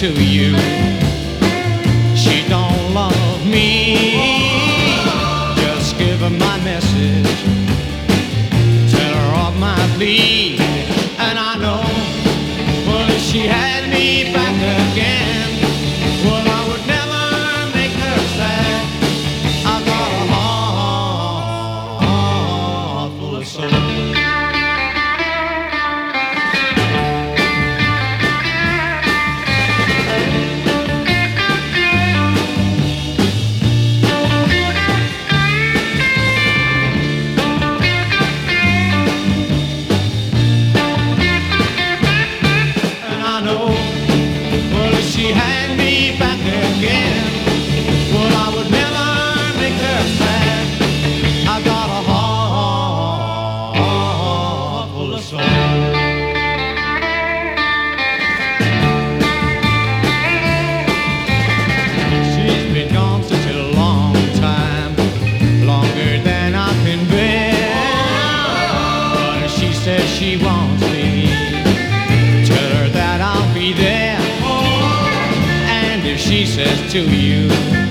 to you she don't love me, just give her my message, tell her of my plea. And I know, well, if she had me back again, well, I would never make her sad. I got a heart full of soul. She had me back again, well, I would never make her sad. I got a heart full of soul. She's been gone such a long time, longer than I can bear. But if she says she wants me, tell her that I'll be there. If she says to you